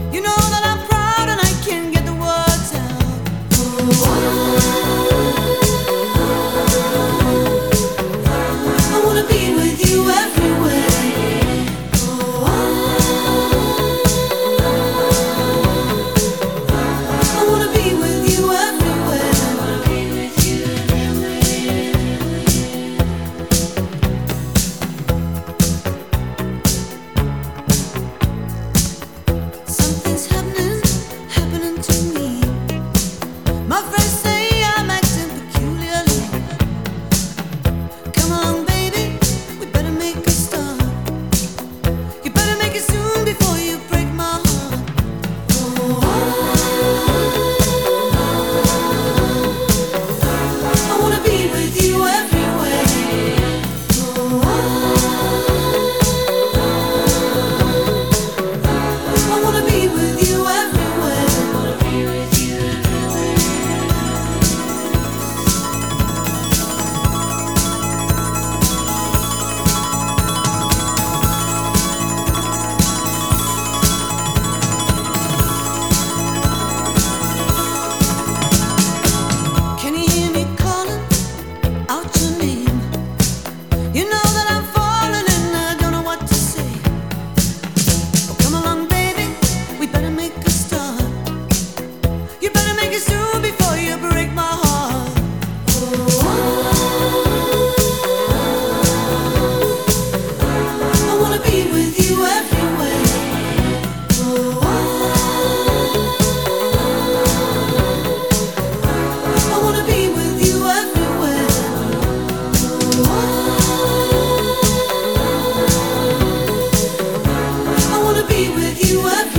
You know that I'm proud and I can't get the words out. I wanna be with you everywhere. I wanna be with you everywhere. Something's happening to me. My friends say I'm acting peculiarly. Come along, baby, we better make a start. You better make it soon before you break my heart. I wanna be with you everywhere. I wanna be with you everywhere. Can you hear me calling out your name? You know that I'm falling and I don't know what to say. Oh, come along, baby, we better make a start. You better make it soon before you break my heart. I wanna be with you everywhere. I wanna be with you everywhere. I wanna be with you everywhere.